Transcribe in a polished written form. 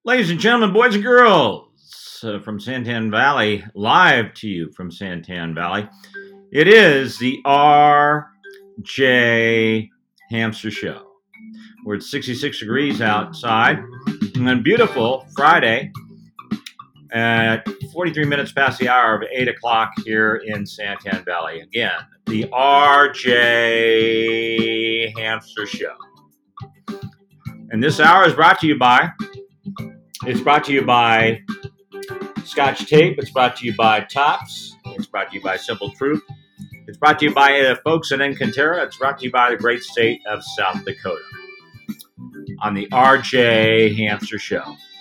Ladies and gentlemen, boys and girls, from Santan Valley, live to you from Santan Valley, it is the RJ Hamster Show. We're at 66 degrees outside, and a beautiful Friday at 43 minutes past the hour of 8 o'clock here in Santan Valley. Again, the RJ Hamster Show. And this hour is brought to you by Scotch Tape. It's brought to you by Tops. It's brought to you by Simple Truth. It's brought to you by folks in Encanterra. It's brought to you by the great state of South Dakota on the RJ Hamster Show.